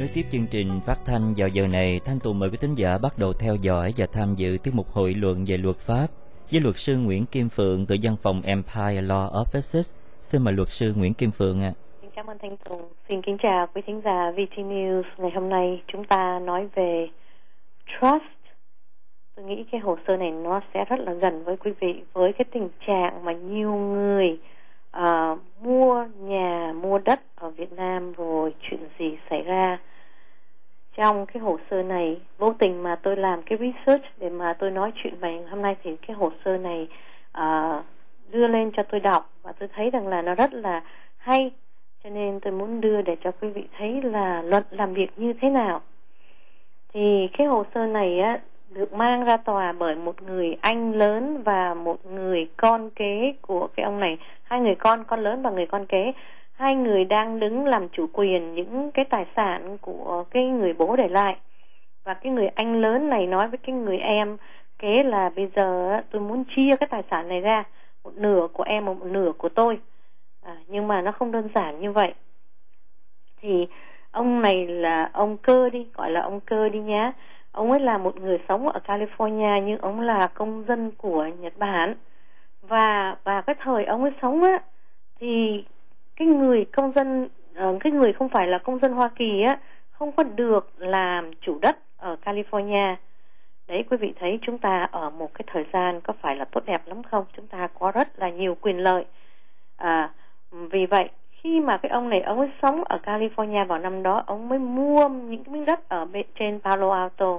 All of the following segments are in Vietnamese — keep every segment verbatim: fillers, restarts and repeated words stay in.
Nối tiếp chương trình phát thanh vào giờ này, Thanh Tùng mời quý thính giả bắt đầu theo dõi và tham dự tiết mục hội luận về luật pháp với luật sư Nguyễn Kim Phượng từ văn phòng Empire Law Offices. Xin mời luật sư Nguyễn Kim Phượng ạ. À. Xin cảm ơn Thanh Tùng. Xin kính chào quý thính giả vê tê News. Ngày hôm nay chúng ta nói về trust. Tôi nghĩ cái hồ sơ này nó sẽ rất là gần với quý vị với cái tình trạng mà nhiều người uh, mua nhà, mua đất ở Việt Nam rồi chuyện gì xảy ra. Trong cái hồ sơ này, vô tình mà tôi làm cái research để mà tôi nói chuyện về hôm nay thì cái hồ sơ này uh, đưa lên cho tôi đọc và tôi thấy rằng là nó rất là hay, cho nên tôi muốn đưa để cho quý vị thấy là luật làm việc như thế nào. Thì cái hồ sơ này á được mang ra tòa bởi một người anh lớn và một người con kế của cái ông này, hai người con, con lớn và người con kế. Hai người đang đứng làm chủ quyền những cái tài sản của cái người bố để lại. Và cái người anh lớn này nói với cái người em kế là bây giờ tôi muốn chia cái tài sản này ra, một nửa của em, một nửa của tôi. À, nhưng mà nó không đơn giản như vậy. Thì ông này là ông Cơ đi, gọi là ông Cơ đi nhá. Ông ấy là một người sống ở California nhưng ông là công dân của Nhật Bản. Và và cái thời ông ấy sống á thì cái người công dân, cái người không phải là công dân Hoa Kỳ á, không có được làm chủ đất ở California. Đấy, quý vị thấy chúng ta ở một cái thời gian có phải là tốt đẹp lắm không? Chúng ta có rất là nhiều quyền lợi. À, vì vậy khi mà cái ông này ông ấy sống ở California vào năm đó, ông mới mua những cái miếng đất ở bên trên Palo Alto.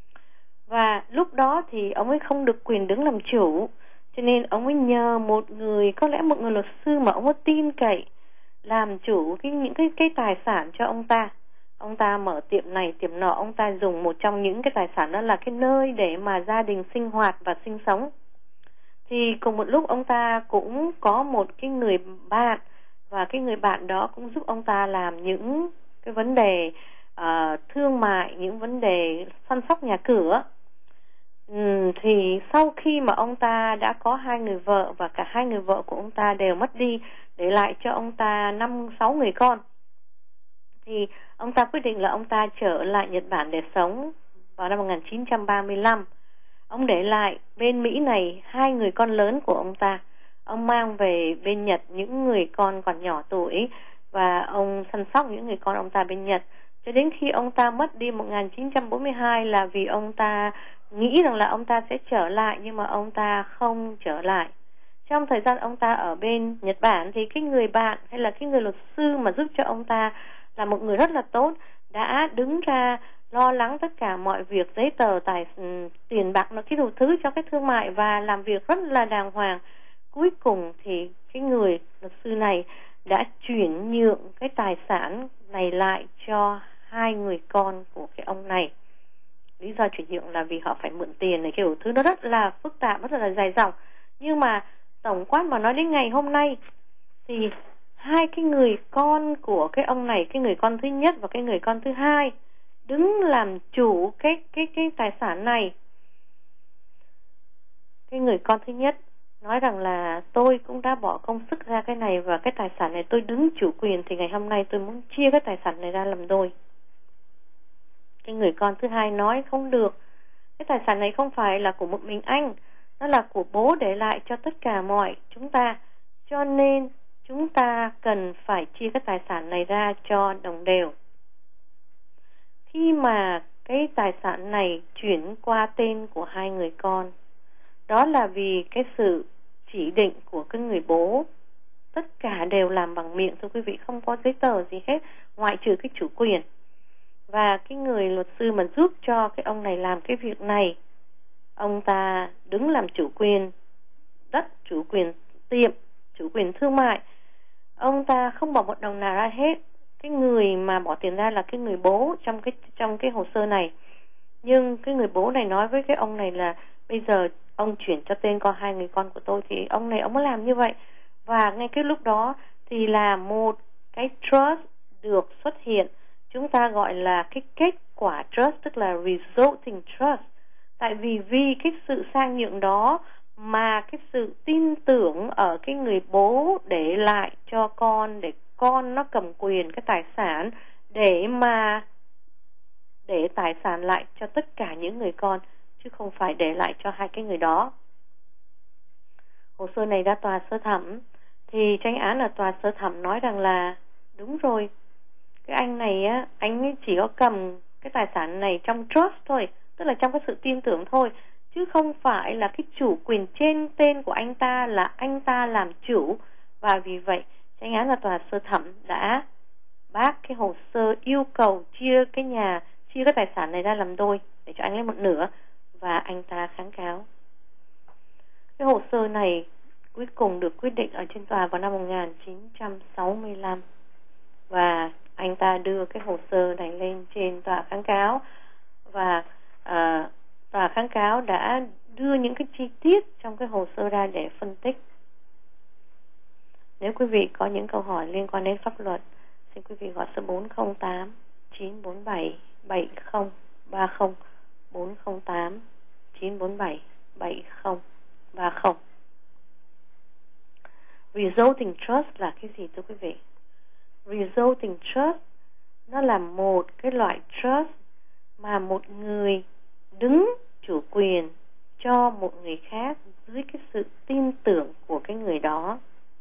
Và lúc đó thì ông ấy không được quyền đứng làm chủ, cho nên ông ấy nhờ một người, có lẽ một người luật sư mà ông ấy tin cậy, làm chủ cái những cái cái tài sản cho ông ta. Ông ta mở tiệm này tiệm nọ, ông ta dùng một trong những cái tài sản đó là cái nơi để mà gia đình sinh hoạt và sinh sống. Thì cùng một lúc ông ta cũng có một cái người bạn, và cái người bạn đó cũng giúp ông ta làm những cái vấn đề uh, thương mại, những vấn đề săn sóc nhà cửa. Uhm, thì sau khi mà ông ta đã có hai người vợ và cả hai người vợ của ông ta đều mất đi, để lại cho ông ta năm sáu người con, thì ông ta quyết định là ông ta trở lại Nhật Bản để sống vào năm một nghìn chín trăm ba mươi lăm. Ông để lại bên Mỹ này hai người con lớn của ông ta. Ông mang về bên Nhật những người con còn nhỏ tuổi và ông săn sóc những người con ông ta bên Nhật. Cho đến khi ông ta mất đi một nghìn chín trăm bốn mươi hai là vì ông ta nghĩ rằng là ông ta sẽ trở lại, nhưng mà ông ta không trở lại. Trong thời gian ông ta ở bên Nhật Bản thì cái người bạn hay là cái người luật sư mà giúp cho ông ta là một người rất là tốt, đã đứng ra lo lắng tất cả mọi việc, giấy tờ, tài tiền bạc, nó cái đủ thứ cho cái thương mại và làm việc rất là đàng hoàng. Cuối cùng thì cái người luật sư này đã chuyển nhượng cái tài sản này lại cho hai người con của cái ông này. Lý do chuyển nhượng là vì họ phải mượn tiền này, kiểu thứ nó rất là phức tạp, rất là dài dòng. Nhưng mà tổng quát mà nói đến ngày hôm nay thì hai cái người con của cái ông này, cái người con thứ nhất và cái người con thứ hai, đứng làm chủ cái cái cái tài sản này. Cái người con thứ nhất nói rằng là tôi cũng đã bỏ công sức ra cái này và cái tài sản này tôi đứng chủ quyền, thì ngày hôm nay tôi muốn chia cái tài sản này ra làm đôi. Cái người con thứ hai nói không được, cái tài sản này không phải là của một mình anh, nó là của bố để lại cho tất cả mọi chúng ta, cho nên chúng ta cần phải chia cái tài sản này ra cho đồng đều. Khi mà cái tài sản này chuyển qua tên của hai người con, đó là vì cái sự chỉ định của cái người bố. Tất cả đều làm bằng miệng, thưa quý vị, không có giấy tờ gì hết, ngoại trừ cái chủ quyền. Và cái người luật sư mà giúp cho cái ông này làm cái việc này, ông ta đứng làm chủ quyền đất, chủ quyền tiệm, chủ quyền thương mại. Ông ta không bỏ một đồng nào ra hết. Cái người mà bỏ tiền ra là cái người bố trong cái trong cái hồ sơ này. Nhưng cái người bố này nói với cái ông này là bây giờ ông chuyển cho tên con hai người con của tôi, thì ông này ông mới làm như vậy. Và ngay cái lúc đó thì là một cái trust được xuất hiện. Chúng ta gọi là cái kết quả trust, tức là resulting trust. Tại vì vì cái sự sang nhượng đó mà cái sự tin tưởng ở cái người bố để lại cho con, để con nó cầm quyền cái tài sản để mà để tài sản lại cho tất cả những người con, chứ không phải để lại cho hai cái người đó. Hồ sơ này ra tòa sơ thẩm, thì tranh án ở tòa sơ thẩm nói rằng là đúng rồi, cái anh này á, anh ấy chỉ có cầm cái tài sản này trong trust thôi, tức là trong cái sự tin tưởng thôi, chứ không phải là cái chủ quyền trên tên của anh ta, là anh ta làm chủ. Và vì vậy tranh án ở tòa sơ thẩm đã bác cái hồ sơ yêu cầu chia cái nhà, chia cái tài sản này ra làm đôi để cho anh lấy một nửa, và anh ta kháng cáo. Cái hồ sơ này cuối cùng được quyết định ở trên tòa vào năm một nghìn chín trăm sáu mươi lăm, và anh ta đưa cái hồ sơ này lên trên tòa kháng cáo, và à, tòa kháng cáo đã đưa những cái chi tiết trong cái hồ sơ ra để phân tích. Nếu quý vị có những câu hỏi liên quan đến pháp luật, xin quý vị gọi số bốn không tám chín bốn bảy bảy không ba không, bốn không tám chín bốn bảy bảy không ba không. Resulting trust là cái gì thưa quý vị? Resulting trust nó là một cái loại trust mà một người đứng chủ quyền cho một người khác dưới cái sự tin tưởng của cái người đó.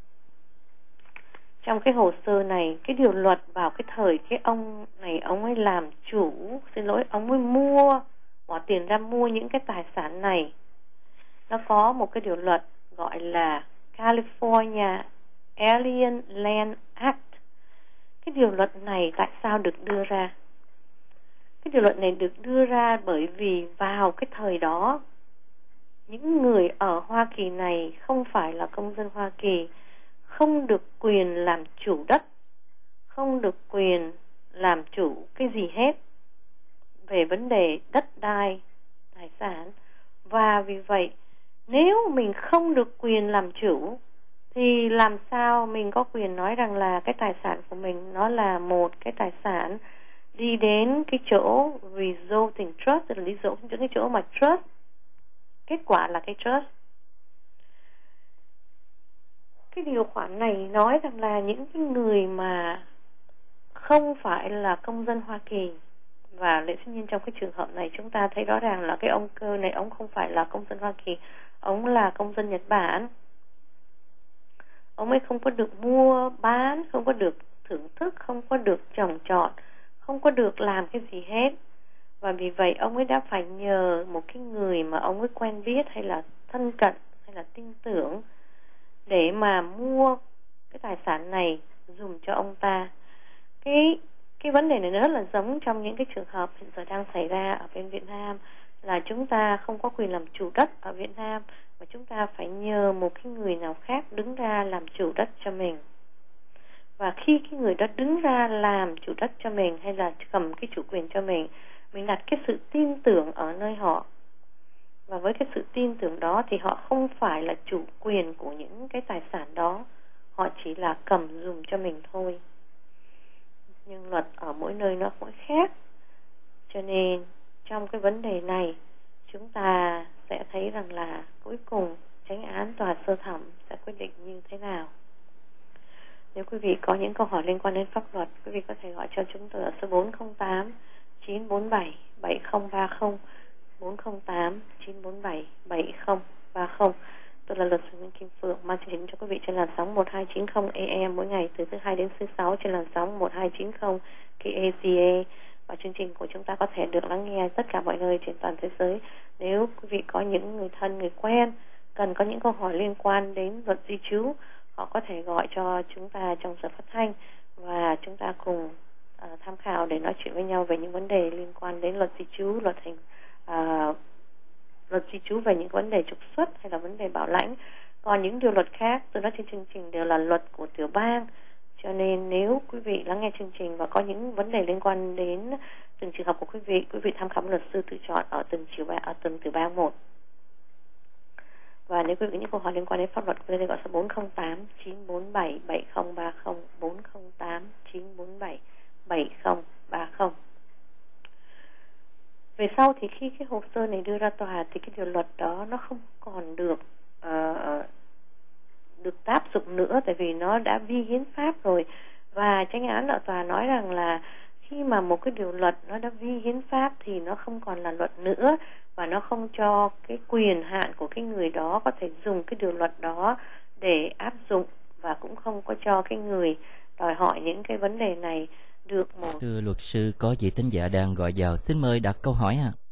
Trong cái hồ sơ này, cái điều luật vào cái thời cái ông này ông ấy làm chủ, xin lỗi, ông ấy mua, bỏ tiền ra mua những cái tài sản này, nó có một cái điều luật gọi là California Alien Land Act. Cái điều luật này tại sao được đưa ra? Cái điều luật này được đưa ra bởi vì vào cái thời đó, những người ở Hoa Kỳ này không phải là công dân Hoa Kỳ, không được quyền làm chủ đất, không được quyền làm chủ cái gì hết về vấn đề đất đai, tài sản. Và vì vậy, nếu mình không được quyền làm chủ, thì làm sao mình có quyền nói rằng là cái tài sản của mình nó là một cái tài sản đi đến cái chỗ resulting trust, tức là lý dụ những cái chỗ mà trust, kết quả là cái trust. Cái điều khoản này nói rằng là những cái người mà không phải là công dân Hoa Kỳ, và lẽ dĩ nhiên trong cái trường hợp này chúng ta thấy rõ ràng là cái ông cơ này ông không phải là công dân Hoa Kỳ, ông là công dân Nhật Bản. Ông ấy không có được mua bán, không có được thưởng thức, không có được trồng trọt, không có được làm cái gì hết. Và vì vậy ông ấy đã phải nhờ một cái người mà ông ấy quen biết hay là thân cận hay là tin tưởng để mà mua cái tài sản này dùng cho ông ta. Cái cái vấn đề này nó rất là giống trong những cái trường hợp hiện giờ đang xảy ra ở bên Việt Nam, là chúng ta không có quyền làm chủ đất ở Việt Nam, mà chúng ta phải nhờ một cái người nào khác đứng ra làm chủ đất cho mình. Và khi cái người đó đứng ra làm chủ đất cho mình hay là cầm cái chủ quyền cho mình, mình đặt cái sự tin tưởng ở nơi họ. Và với cái sự tin tưởng đó thì họ không phải là chủ quyền của những cái tài sản đó, họ chỉ là cầm dùng cho mình thôi. Nhưng luật ở mỗi nơi nó mỗi khác, cho nên trong cái vấn đề này chúng ta sẽ thấy rằng là cuối cùng chánh án tòa sơ thẩm sẽ quyết định như thế nào. Nếu quý vị có những câu hỏi liên quan đến pháp luật, quý vị có thể gọi cho chúng tôi ở số bốn không tám chín bốn bảy bảy không ba không, bốn không tám chín bốn bảy bảy không ba không. Tôi là luật sư Nguyễn Kim Phượng, mang chương trình cho quý vị trên làn sóng một hai chín không A M mỗi ngày từ thứ hai đến thứ sáu trên làn sóng một hai chín không K A Z A. Và chương trình của chúng ta có thể được lắng nghe tất cả mọi nơi trên toàn thế giới. Nếu quý vị có những người thân, người quen cần có những câu hỏi liên quan đến luật di trú, họ có thể gọi cho chúng ta trong giờ phát thanh và chúng ta cùng uh, tham khảo để nói chuyện với nhau về những vấn đề liên quan đến luật di trú, luật hành uh, luật di trú về những vấn đề trục xuất hay là vấn đề bảo lãnh. Còn những điều luật khác tôi nói trên chương trình đều là luật của tiểu bang, cho nên nếu quý vị lắng nghe chương trình và có những vấn đề liên quan đến từng trường hợp của quý vị, quý vị tham khảo luật sư tự chọn ở từng tiểu bang, ở từng tiểu bang một. Và nếu quý vị có những câu hỏi liên quan đến pháp luật, quý vị gọi số bốn không tám chín bốn bảy bảy không ba không, bốn không tám chín bốn bảy bảy không ba không. Về sau thì khi cái hồ sơ này đưa ra tòa thì cái điều luật đó nó không còn được uh, được áp dụng nữa, tại vì nó đã vi hiến pháp rồi. Và chánh án ở tòa nói rằng là khi mà một cái điều luật nó đã vi hiến pháp thì nó không còn là luật nữa, và nó không cho cái quyền hạn của cái người đó có thể dùng cái điều luật đó để áp dụng, và cũng không có cho cái người đòi hỏi những cái vấn đề này được một. Thưa luật sư, có vị thính giả đang gọi vào, xin mời đặt câu hỏi ạ. À.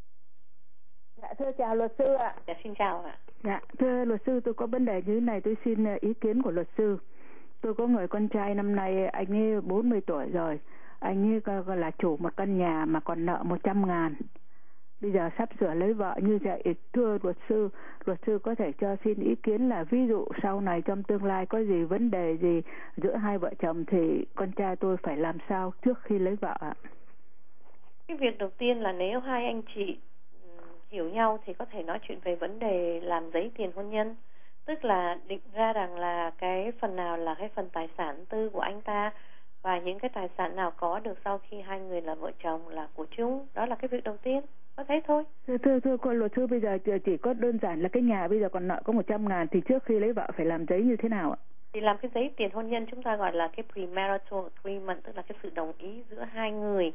Dạ thưa chào luật sư ạ. Dạ xin chào ạ. Dạ thưa luật sư, tôi có vấn đề như thế này, tôi xin ý kiến của luật sư. Tôi có người con trai năm nay anh ấy bốn mươi tuổi rồi, anh ấy là chủ một căn nhà mà còn nợ một trăm ngàn. Bây giờ sắp sửa lấy vợ như vậy, thưa luật sư, luật sư có thể cho xin ý kiến là ví dụ sau này trong tương lai có gì vấn đề gì giữa hai vợ chồng thì con trai tôi phải làm sao trước khi lấy vợ ạ? Cái việc đầu tiên là nếu hai anh chị hiểu nhau thì có thể nói chuyện về vấn đề làm giấy tiền hôn nhân, tức là định ra rằng là cái phần nào là cái phần tài sản tư của anh ta và những cái tài sản nào có được sau khi hai người là vợ chồng là của chung. Đó là cái việc đầu tiên, có thế thôi. Thưa thưa, thưa cô luật sư, bây giờ chỉ có đơn giản là cái nhà bây giờ còn nợ có một trăm ngàn thì trước khi lấy vợ phải làm giấy như thế nào ạ? Thì làm cái giấy tiền hôn nhân chúng ta gọi là cái premarital agreement, tức là cái sự đồng ý giữa hai người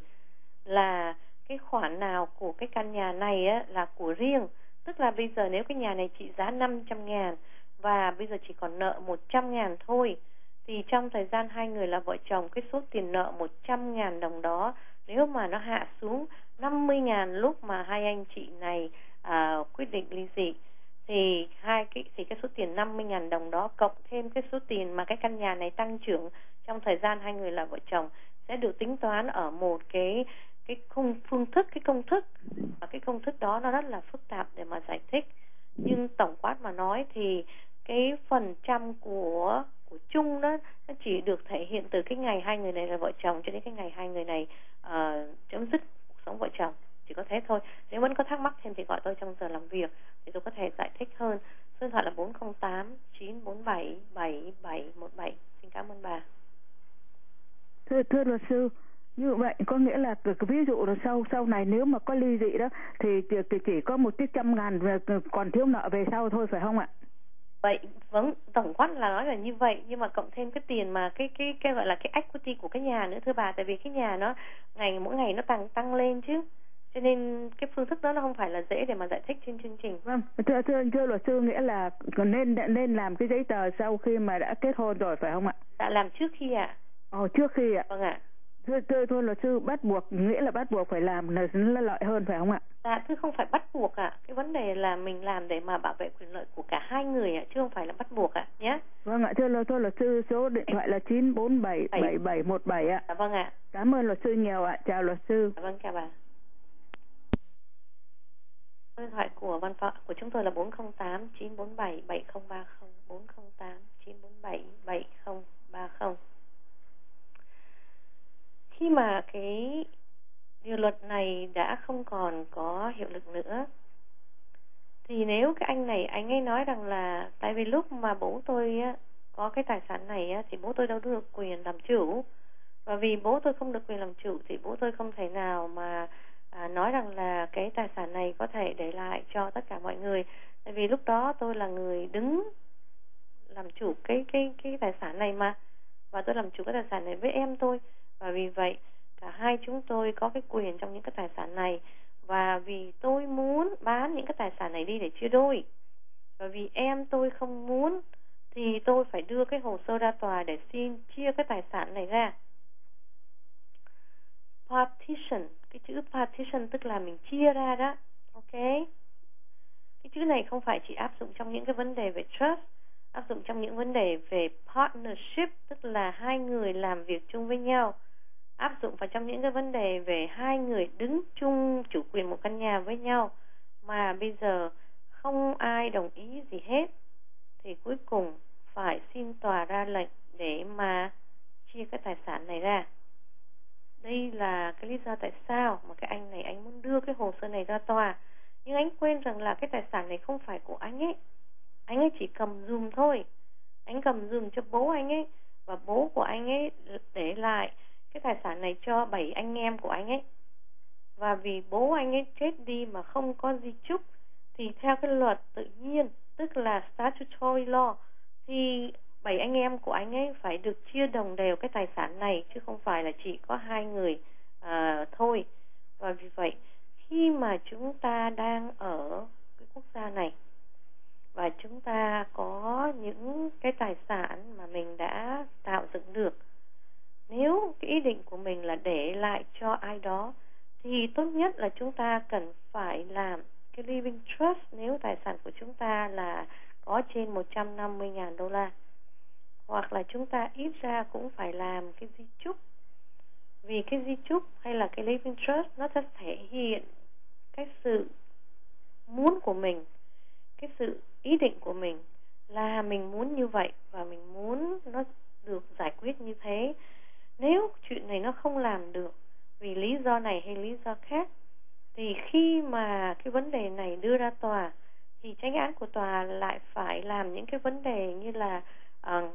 là cái khoản nào của cái căn nhà này á, là của riêng. Tức là bây giờ nếu cái nhà này trị giá năm trăm ngàn và bây giờ chỉ còn nợ một trăm ngàn thôi, thì trong thời gian hai người là vợ chồng, cái số tiền nợ một trăm ngàn đồng đó nếu mà nó hạ xuống năm mươi ngàn lúc mà hai anh chị này à, quyết định ly dị, thì hai cái thì cái số tiền năm mươi ngàn đồng đó cộng thêm cái số tiền mà cái căn nhà này tăng trưởng trong thời gian hai người là vợ chồng sẽ được tính toán ở một cái cái khung phương thức, cái công thức, và cái công thức đó nó rất là phức tạp để mà giải thích. Nhưng tổng quát mà nói thì cái phần trăm của của chung đó nó chỉ được thể hiện từ cái ngày hai người này là vợ chồng cho đến cái ngày hai người này uh, chấm dứt cuộc sống vợ chồng, chỉ có thế thôi. Nếu vẫn có thắc mắc thêm thì gọi tôi trong giờ làm việc thì tôi có thể giải thích hơn. Số điện thoại là bốn không tám chín bốn bảy bảy bảy một bảy. Xin cảm ơn bà. Thưa, thưa luật sư, như vậy có nghĩa là ví dụ là sau sau này nếu mà có ly dị đó thì chỉ, chỉ có một cái trăm ngàn còn thiếu nợ về sau thôi phải không ạ? Vậy vâng, tổng quát là nói là như vậy, nhưng mà cộng thêm cái tiền mà cái cái cái gọi là cái equity của cái nhà nữa thưa bà, tại vì cái nhà nó ngày mỗi ngày nó tăng tăng lên chứ, cho nên cái phương thức đó nó không phải là dễ để mà giải thích trên chương trình. Vâng, thưa thưa thưa luật sư, nghĩa là nên nên làm cái giấy tờ sau khi mà đã kết hôn rồi phải không ạ? Đã làm trước khi ạ. À? Ồ, trước khi ạ. Vâng ạ. Thưa, thưa, thưa luật sư, bắt buộc nghĩa là bắt buộc phải làm là, là lợi hơn phải không ạ? Dạ, thưa không phải bắt buộc ạ. À. Cái vấn đề là mình làm để mà bảo vệ quyền lợi của cả hai người ạ, à, chứ không phải là bắt buộc ạ, à, nhé. Vâng ạ, thưa, thưa luật sư, số điện thoại là chín bốn bảy bảy bảy một bảy ạ. Dạ vâng ạ. Cảm ơn luật sư nhiều ạ, chào luật sư. Dạ vâng, chào bà. Số điện thoại của văn phòng của chúng tôi là bốn không tám chín bốn bảy bảy không ba không, bốn không tám chín bốn bảy bảy không ba không. Khi mà cái điều luật này đã không còn có hiệu lực nữa, thì nếu cái anh này anh ấy nói rằng là tại vì lúc mà bố tôi á, có cái tài sản này á, thì bố tôi đâu được quyền làm chủ, và vì bố tôi không được quyền làm chủ thì bố tôi không thể nào mà à, nói rằng là cái tài sản này có thể để lại cho tất cả mọi người, tại vì lúc đó tôi là người đứng làm chủ cái cái cái tài sản này mà, và tôi làm chủ cái tài sản này với em tôi. Và vì vậy cả hai chúng tôi có cái quyền trong những cái tài sản này, và vì tôi muốn bán những cái tài sản này đi để chia đôi, và vì em tôi không muốn thì tôi phải đưa cái hồ sơ ra tòa để xin chia cái tài sản này ra. Partition, cái chữ partition tức là mình chia ra đó, ok? Cái chữ này không phải chỉ áp dụng trong những cái vấn đề về trust, áp dụng trong những vấn đề về partnership, tức là hai người làm việc chung với nhau, áp dụng vào trong những cái vấn đề về hai người đứng chung chủ quyền một căn nhà với nhau mà bây giờ không ai đồng ý gì hết, thì cuối cùng phải xin tòa ra lệnh để mà chia cái tài sản này ra. Đây là cái lý do tại sao mà cái anh này anh muốn đưa cái hồ sơ này ra tòa, nhưng anh quên rằng là cái tài sản này không phải của anh ấy, anh ấy chỉ cầm dùm thôi, anh cầm dùm cho bố anh ấy, và bố của anh ấy để lại cái tài sản này cho bảy anh em của anh ấy. Và vì bố anh ấy chết đi mà không có di chúc, thì theo cái luật tự nhiên, tức là statutory law, thì bảy anh em của anh ấy phải được chia đồng đều cái tài sản này, chứ không phải là chỉ có hai người à, thôi. Và vì vậy khi mà chúng ta đang ở cái quốc gia này và chúng ta có những cái tài sản mà mình đã tạo dựng được, nếu cái ý định của mình là để lại cho ai đó thì tốt nhất là chúng ta cần phải làm cái living trust nếu tài sản của chúng ta là có trên một trăm năm mươi nghìn đô la. Hoặc là chúng ta ít ra cũng phải làm cái di chúc. Vì cái di chúc hay là cái living trust nó sẽ thể hiện cái sự muốn của mình, cái sự ý định của mình là mình muốn như vậy và mình muốn nó được giải quyết như thế. Nếu chuyện này nó không làm được vì lý do này hay lý do khác, thì khi mà cái vấn đề này đưa ra tòa thì chánh án của tòa lại phải làm những cái vấn đề như là uh,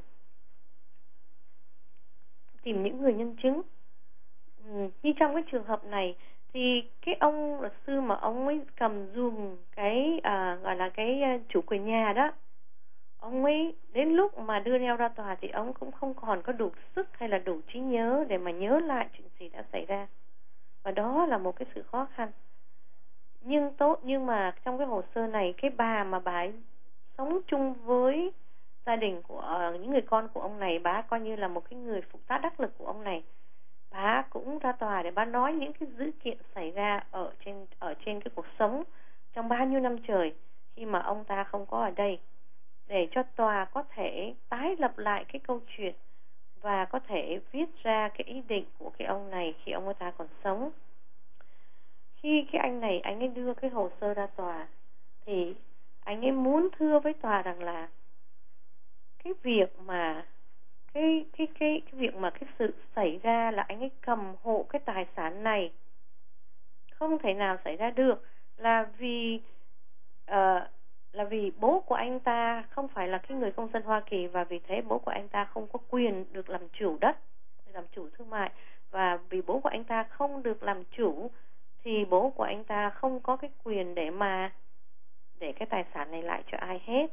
tìm những người nhân chứng. Ừ, như trong cái trường hợp này thì cái ông luật sư mà ông ấy cầm dùng cái uh, gọi là cái uh, chủ quyền nhà đó, ông ấy đến lúc mà đưa nhau ra tòa thì ông cũng không còn có đủ sức hay là đủ trí nhớ để mà nhớ lại chuyện gì đã xảy ra. Và đó là một cái sự khó khăn. Nhưng tốt nhưng mà trong cái hồ sơ này, cái bà mà bà ấy sống chung với gia đình của uh, những người con của ông này, bà coi như là một cái người phụ tá đắc lực của ông này. Bà cũng ra tòa để bà nói những cái dữ kiện xảy ra ở trên ở trên cái cuộc sống trong bao nhiêu năm trời khi mà ông ta không có ở đây, để cho tòa có thể tái lập lại cái câu chuyện và có thể viết ra cái ý định của cái ông này khi ông ta còn sống. Khi cái anh này anh ấy đưa cái hồ sơ ra tòa thì anh ấy muốn thưa với tòa rằng là cái việc mà cái cái cái cái việc mà cái sự xảy ra là anh ấy cầm hộ cái tài sản này không thể nào xảy ra được, là vì uh, là vì bố của anh ta không phải là cái người công dân Hoa Kỳ, và vì thế bố của anh ta không có quyền được làm chủ đất, làm chủ thương mại, và vì bố của anh ta không được làm chủ thì bố của anh ta không có cái quyền để mà để cái tài sản này lại cho ai hết.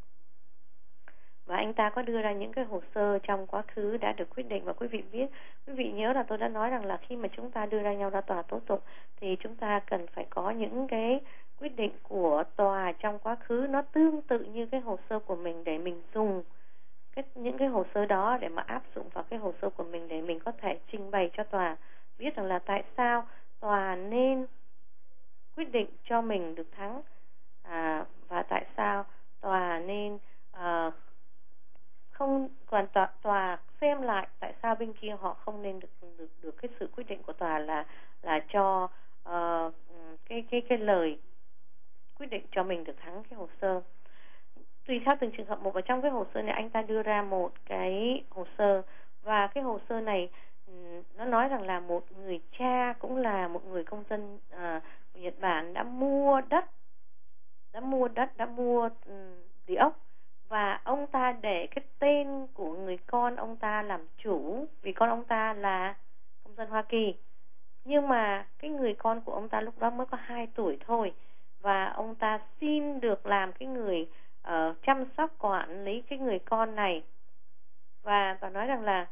Và anh ta có đưa ra những cái hồ sơ trong quá khứ đã được quyết định. Và quý vị biết, quý vị nhớ là tôi đã nói rằng là khi mà chúng ta đưa ra nhau ra tòa tố tụng thì chúng ta cần phải có những cái quyết định của tòa trong quá khứ nó tương tự như cái hồ sơ của mình, để mình dùng cái, những cái hồ sơ đó để mà áp dụng vào cái hồ sơ của mình, để mình có thể trình bày cho tòa biết rằng là tại sao tòa nên quyết định cho mình được thắng, à, và tại sao tòa nên à, không còn tòa, tòa xem lại tại sao bên kia họ không nên được được được cái sự quyết định của tòa là là cho uh, cái cái cái lời quyết định cho mình được thắng cái hồ sơ. Tùy theo từng trường hợp một, và trong cái hồ sơ này anh ta đưa ra một cái hồ sơ, và cái hồ sơ này nó nói rằng là một người cha cũng là một người công dân uh, của Nhật Bản đã mua đất, đã mua đất, đã mua um, địa ốc, và ông ta để cái tên của người con ông ta làm chủ, vì con ông ta là công dân Hoa Kỳ. Nhưng mà cái người con của ông ta lúc đó mới có hai tuổi thôi, và ông ta xin được làm cái người uh, chăm sóc quản lý cái người con này. Và và nói rằng là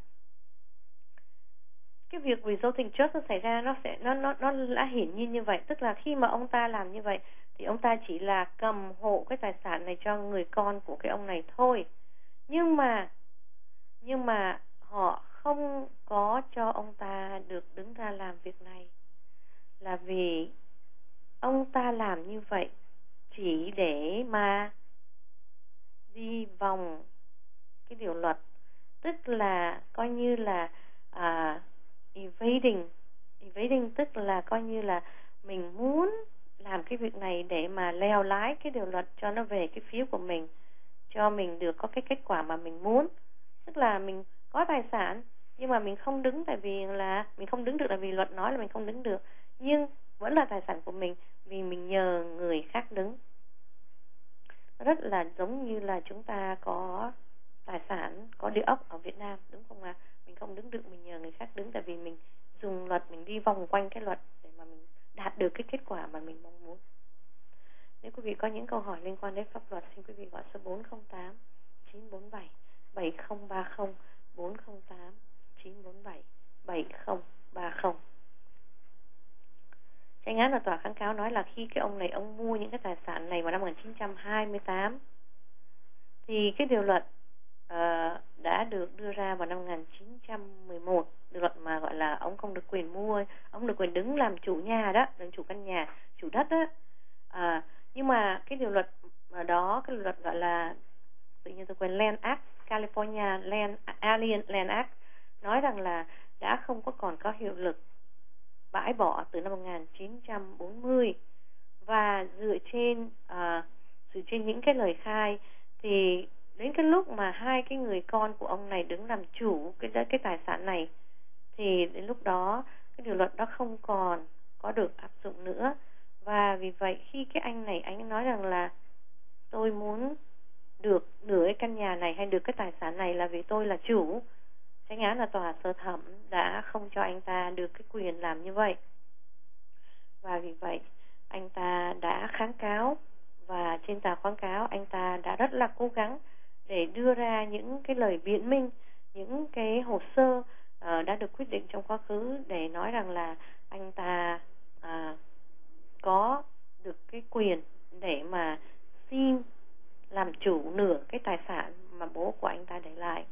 cái việc resulting trust nó xảy ra nó sẽ nó nó nó đã hiển nhiên như vậy, tức là khi mà ông ta làm như vậy thì ông ta chỉ là cầm hộ cái tài sản này cho người con của cái ông này thôi. Nhưng mà nhưng mà họ không có cho ông ta được đứng ra làm việc này, là vì ông ta làm như vậy chỉ để mà đi vòng cái điều luật, tức là coi như là à, evading evading tức là coi như là mình muốn làm cái việc này để mà leo lái cái điều luật cho nó về cái phía của mình, cho mình được có cái kết quả mà mình muốn. Tức là mình có tài sản nhưng mà mình không đứng, tại vì là mình không đứng được là vì luật nói là mình không đứng được, nhưng vẫn là tài sản của mình vì mình nhờ người khác đứng. Rất là giống như là chúng ta có tài sản, có địa ốc ở Việt Nam, đúng không ạ? Mình không đứng được, mình nhờ người khác đứng, tại vì mình dùng luật, mình đi vòng quanh cái luật để mà mình đạt được cái kết quả mà mình mong muốn. Nếu quý vị có những câu hỏi liên quan đến pháp luật, xin quý vị gọi số bốn không tám chín bốn bảy bảy không ba không, bốn không tám chín bốn bảy bảy không ba không. Tranh án và tòa kháng cáo nói là khi cái ông này ông mua những cái tài sản này vào năm một nghìn chín trăm hai mươi tám thì cái điều luật uh, đã được đưa ra vào năm một nghìn chín trăm mười một, điều luật mà gọi là ông không được quyền mua, ông được quyền đứng làm chủ nhà đó, đứng chủ căn nhà, chủ đất đó. À, nhưng mà cái điều luật ở đó, cái luật gọi là tự nhiên tôi quên Land Act, California Land Alien Land Act, nói rằng là đã không có còn có hiệu lực, bãi bỏ từ năm một nghìn chín trăm bốn mươi. Và dựa trên uh, dựa trên những cái lời khai thì đến cái lúc mà hai cái người con của ông này đứng làm chủ cái cái tài sản này thì đến lúc đó cái điều luật đó không còn có được áp dụng nữa. Và vì vậy khi cái anh này anh nói rằng là tôi muốn được nửa cái căn nhà này hay được cái tài sản này là vì tôi là chủ, chánh án là tòa sơ thẩm đã không cho anh ta được cái quyền làm như vậy. Và vì vậy anh ta đã kháng cáo, và trên tòa kháng cáo anh ta đã rất là cố gắng để đưa ra những cái lời biện minh, những cái hồ sơ uh, đã được quyết định trong quá khứ để nói rằng là anh ta uh, có được cái quyền để mà xin làm chủ nửa cái tài sản mà bố của anh ta để lại.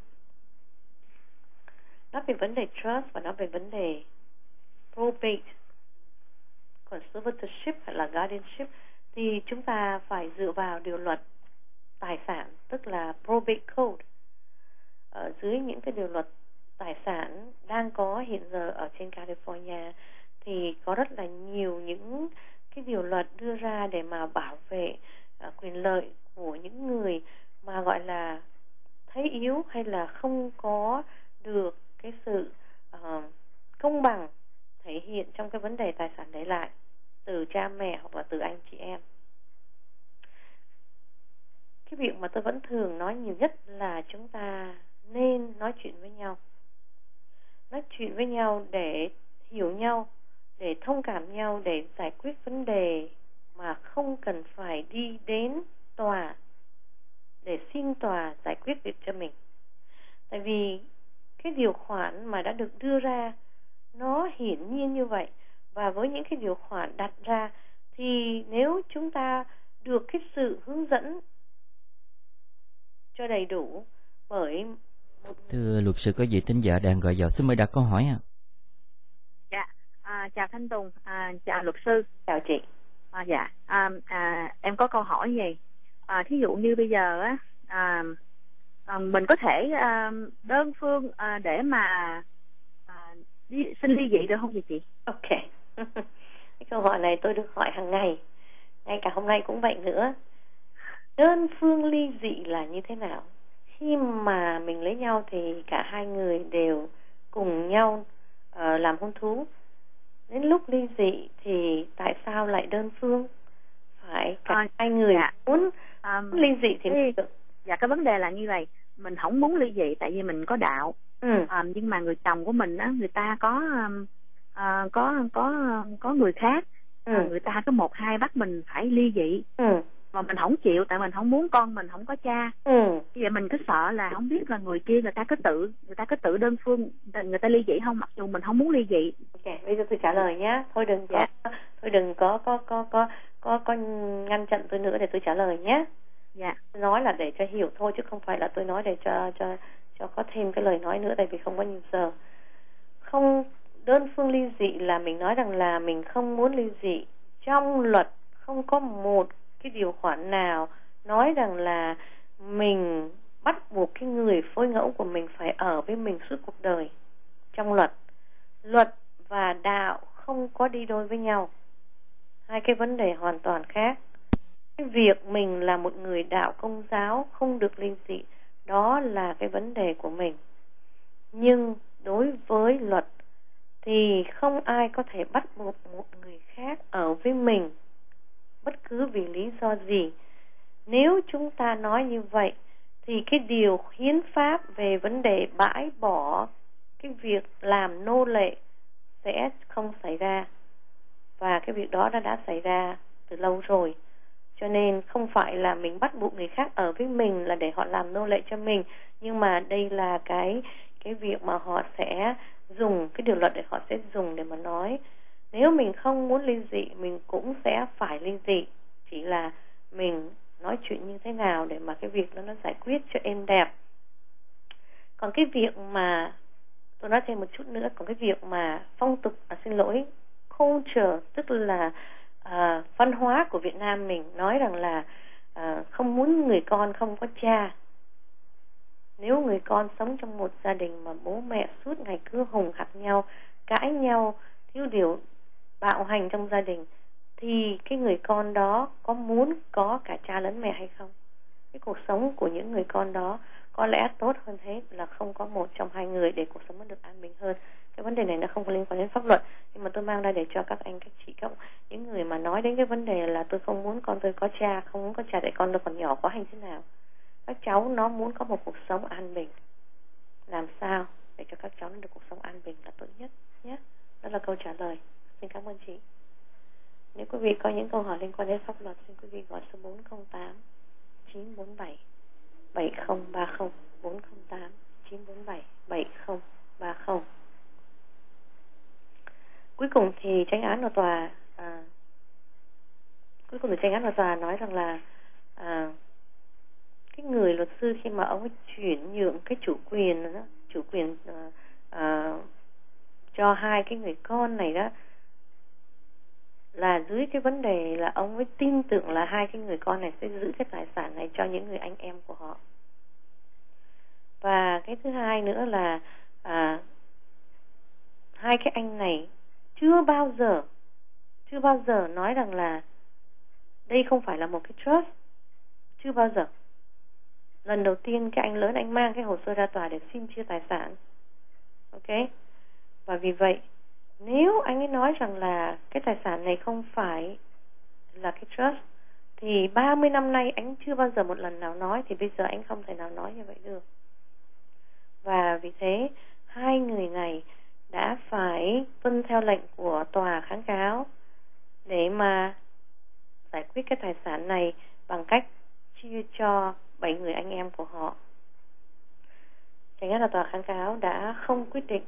Nói về vấn đề trust và nói về vấn đề probate, conservatorship hay là guardianship thì chúng ta phải dựa vào điều luật tài sản, tức là probate code. Ở dưới những cái điều luật tài sản đang có hiện giờ ở trên California thì có rất là nhiều những cái điều luật đưa ra để mà bảo vệ uh, quyền lợi của những người mà gọi là thấy yếu hay là không có được cái sự uh, công bằng thể hiện trong cái vấn đề tài sản để lại từ cha mẹ hoặc là từ anh chị em. Cái việc mà tôi vẫn thường nói nhiều nhất là chúng ta nên nói chuyện với nhau. Nói chuyện với nhau để hiểu nhau, để thông cảm nhau, để giải quyết vấn đề mà không cần phải đi đến tòa để xin tòa giải quyết việc cho mình. Tại vì cái điều khoản mà đã được đưa ra nó hiển nhiên như vậy, và với những cái điều khoản đặt ra thì nếu chúng ta được cái sự hướng dẫn cho đầy đủ bởi một... Thưa luật sư, có vị thính giả đang gọi vào, xin mời đặt câu hỏi ạ. À. Dạ, à, chào Thanh Tùng, à, chào luật sư. Chào chị. À, dạ, à, à, em có câu hỏi gì? À, thí dụ như bây giờ á, à, à, mình có thể à, đơn phương à, để mà à, đi, xin ly dị được không vậy chị? Ok. Cái câu hỏi này tôi được hỏi hàng ngày, ngay cả hôm nay cũng vậy nữa. Đơn phương ly dị là như thế nào? Khi mà mình lấy nhau thì cả hai người đều cùng nhau uh, làm hôn thú. Đến lúc ly dị thì tại sao lại đơn phương? Phải cả à, hai người dạ. muốn um, ly dị thì mới được. Dạ, cái vấn đề là như vậy. Mình không muốn ly dị tại vì mình có đạo. Ừ. Um, nhưng mà người chồng của mình á, người ta có um, uh, có có có người khác. Ừ. Uh, người ta có một hai bắt mình phải ly dị. Ừ. Mà mình không chịu tại mình không muốn con mình không có cha. Ừ. Vậy mình cứ sợ là không biết là người kia người ta cứ tự người ta cứ tự đơn phương người ta ly dị không, mặc dù mình không muốn ly dị. Ok, bây giờ tôi trả lời nhé. Thôi đừng có dạ. thôi đừng có có có có có có ngăn chặn tôi nữa để tôi trả lời nhé. Dạ. Tôi nói là để cho hiểu thôi chứ không phải là tôi nói để cho cho cho có thêm cái lời nói nữa, tại vì không có nhiều giờ. Không, đơn phương ly dị là mình nói rằng là mình không muốn ly dị. Trong luật không có một cái điều khoản nào nói rằng là mình bắt buộc cái người phối ngẫu của mình phải ở với mình suốt cuộc đời. Trong luật, luật và đạo không có đi đôi với nhau, hai cái vấn đề hoàn toàn khác. Cái việc mình là một người đạo Công giáo không được ly dị, đó là cái vấn đề của mình. Nhưng đối với luật thì không ai có thể bắt buộc một người khác ở với mình bất cứ vì lý do gì. Nếu chúng ta nói như vậy thì cái điều hiến pháp về vấn đề bãi bỏ cái việc làm nô lệ sẽ không xảy ra. Và cái việc đó đã đã xảy ra từ lâu rồi. Cho nên không phải là mình bắt buộc người khác ở với mình là để họ làm nô lệ cho mình, nhưng mà đây là cái cái việc mà họ sẽ dùng, cái điều luật để họ sẽ dùng để mà nói Nếu mình không muốn ly dị, mình cũng sẽ phải ly dị. Chỉ là mình nói chuyện như thế nào để mà cái việc đó nó giải quyết cho êm đẹp. Còn cái việc mà, tôi nói thêm một chút nữa, còn cái việc mà phong tục, à, xin lỗi, culture, tức là à, văn hóa của Việt Nam mình nói rằng là à, không muốn người con không có cha. Nếu người con sống trong một gia đình mà bố mẹ suốt ngày cứ hùng hặc nhau, cãi nhau, thiếu điều, bạo hành trong gia đình, thì cái người con đó có muốn có cả cha lẫn mẹ hay không? Cái cuộc sống của những người con đó có lẽ tốt hơn thế là không có một trong hai người, để cuộc sống nó được an bình hơn. Cái vấn đề này nó không có liên quan đến pháp luật, nhưng mà tôi mang ra để cho các anh, các chị, các những người mà nói đến cái vấn đề là tôi không muốn con tôi có cha, không muốn có cha tại con tôi còn nhỏ quá hay thế nào. Các cháu nó muốn có một cuộc sống an bình, làm sao để cho các cháu nó được cuộc sống an bình là tốt nhất nhé. Đó là câu trả lời. Xin cảm ơn chị. Nếu quý vị có những câu hỏi liên quan đến pháp luật, xin quý vị gọi số bốn không tám chín bốn bảy bảy không ba không, bốn không tám chín bốn bảy bảy không ba không. Cuối cùng thì tranh án ở tòa à, cuối cùng thì tranh án ở tòa nói rằng là à, cái người luật sư khi mà ông ấy chuyển nhượng cái chủ quyền đó, chủ quyền à, à, cho hai cái người con này đó, là dưới cái vấn đề là ông ấy tin tưởng là hai cái người con này sẽ giữ cái tài sản này cho những người anh em của họ. Và cái thứ hai nữa là à, hai cái anh này chưa bao giờ chưa bao giờ nói rằng là đây không phải là một cái trust. Chưa bao giờ. Lần đầu tiên cái anh lớn anh mang cái hồ sơ ra tòa để xin chia tài sản. Ok. Và vì vậy, nếu anh ấy nói rằng là cái tài sản này không phải là cái trust, thì ba mươi năm nay anh chưa bao giờ một lần nào nói, thì bây giờ anh không thể nào nói như vậy được. Và vì thế hai người này đã phải tuân theo lệnh của tòa kháng cáo để mà giải quyết cái tài sản này bằng cách chia cho bảy người anh em của họ. Chẳng hạn là tòa kháng cáo đã không quyết định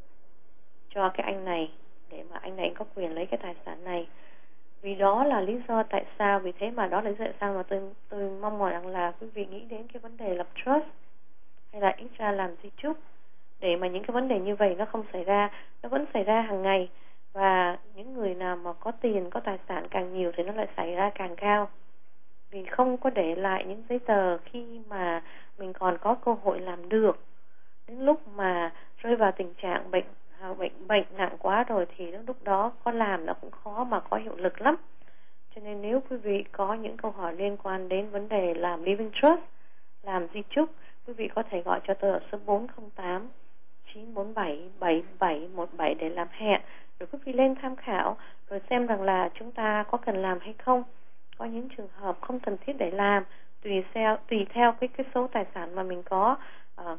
cho cái anh này để mà anh này anh có quyền lấy cái tài sản này. Vì đó là lý do tại sao, vì thế mà đó là lý do tại sao mà tôi tôi mong mỏi rằng là quý vị nghĩ đến cái vấn đề lập trust hay là ít ra làm di chúc, để mà những cái vấn đề như vậy nó không xảy ra. Nó vẫn xảy ra hàng ngày, và những người nào mà có tiền, có tài sản càng nhiều thì nó lại xảy ra càng cao, vì không có để lại những giấy tờ khi mà mình còn có cơ hội làm được. Đến lúc mà rơi vào tình trạng bệnh bệnh bệnh nặng quá rồi thì lúc đó có làm nó cũng khó mà có hiệu lực lắm. Cho nên nếu quý vị có những câu hỏi liên quan đến vấn đề làm living trust, làm di chúc, quý vị có thể gọi cho tôi ở số bốn không tám chín bốn bảy bảy bảy một bảy để làm hẹn, rồi quý vị lên tham khảo rồi xem rằng là chúng ta có cần làm hay không. Có những trường hợp không cần thiết để làm, tùy theo tùy theo cái cái số tài sản mà mình có. À,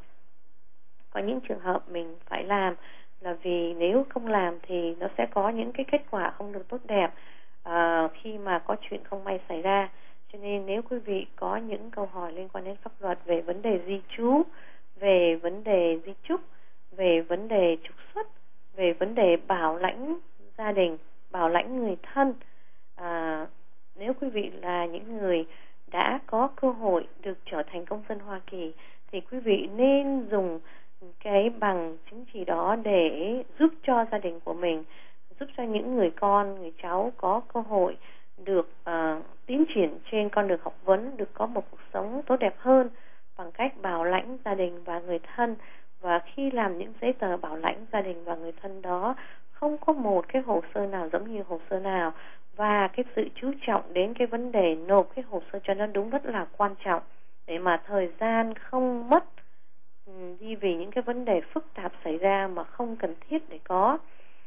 có những trường hợp mình phải làm là vì nếu không làm thì nó sẽ có những cái kết quả không được tốt đẹp à, khi mà có chuyện không may xảy ra. Cho nên nếu quý vị có những câu hỏi liên quan đến pháp luật về vấn đề di trú, về vấn đề di chúc, về vấn đề trục xuất, về vấn đề bảo lãnh gia đình, bảo lãnh người thân, à, nếu quý vị là những người đã có cơ hội được trở thành công dân Hoa Kỳ thì quý vị nên dùng cái bằng chứng chỉ đó để giúp cho gia đình của mình, giúp cho những người con, người cháu có cơ hội được uh, tiến triển trên con đường học vấn, được có một cuộc sống tốt đẹp hơn bằng cách bảo lãnh gia đình và người thân. Và khi làm những giấy tờ bảo lãnh gia đình và người thân đó, không có một cái hồ sơ nào giống như hồ sơ nào, và cái sự chú trọng đến cái vấn đề nộp cái hồ sơ cho nó đúng rất là quan trọng, để mà thời gian không mất đi vì những cái vấn đề phức tạp xảy ra mà không cần thiết để có.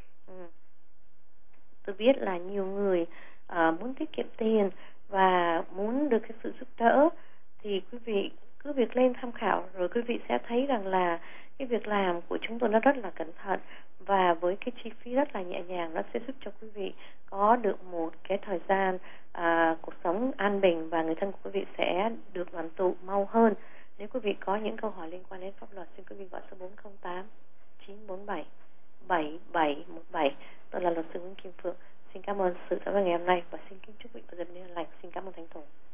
Tôi biết là nhiều người à, muốn tiết kiệm tiền và muốn được cái sự giúp đỡ, thì quý vị cứ việc lên tham khảo rồi quý vị sẽ thấy rằng là cái việc làm của chúng tôi nó rất là cẩn thận, và với cái chi phí rất là nhẹ nhàng, nó sẽ giúp cho quý vị có được một cái thời gian à, cuộc sống an bình, và người thân của quý vị sẽ được đoàn tụ mau hơn. Nếu quý vị có những câu hỏi liên quan đến pháp luật, xin quý vị gọi số bốn không tám chín bốn bảy bảy bảy một bảy Tôi là luật sư Nguyễn Kim Phượng. Xin cảm ơn sự tham gia ngày hôm nay và xin kính chúc vị và dân đến lành. Xin cảm ơn Thánh Tổ.